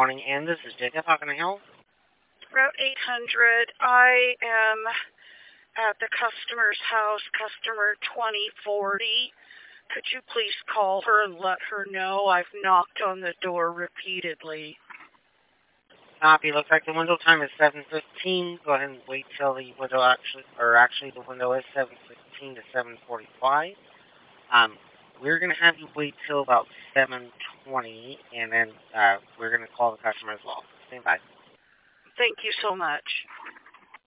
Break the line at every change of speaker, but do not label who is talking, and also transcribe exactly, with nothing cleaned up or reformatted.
morning, and this is Jacob. How can I help?
Route eight hundred, I am at the customer's house, customer twenty forty. Could you please call her and let her know I've knocked on the door repeatedly?
Copy. Looks like the window time is seven fifteen. Go ahead and wait till the window actually, or actually the window is seven fifteen to seven forty-five. Um, we're going to have you wait till about seven twenty, and then uh, we're going to call the customer as well. Stand by.
Thank you so much.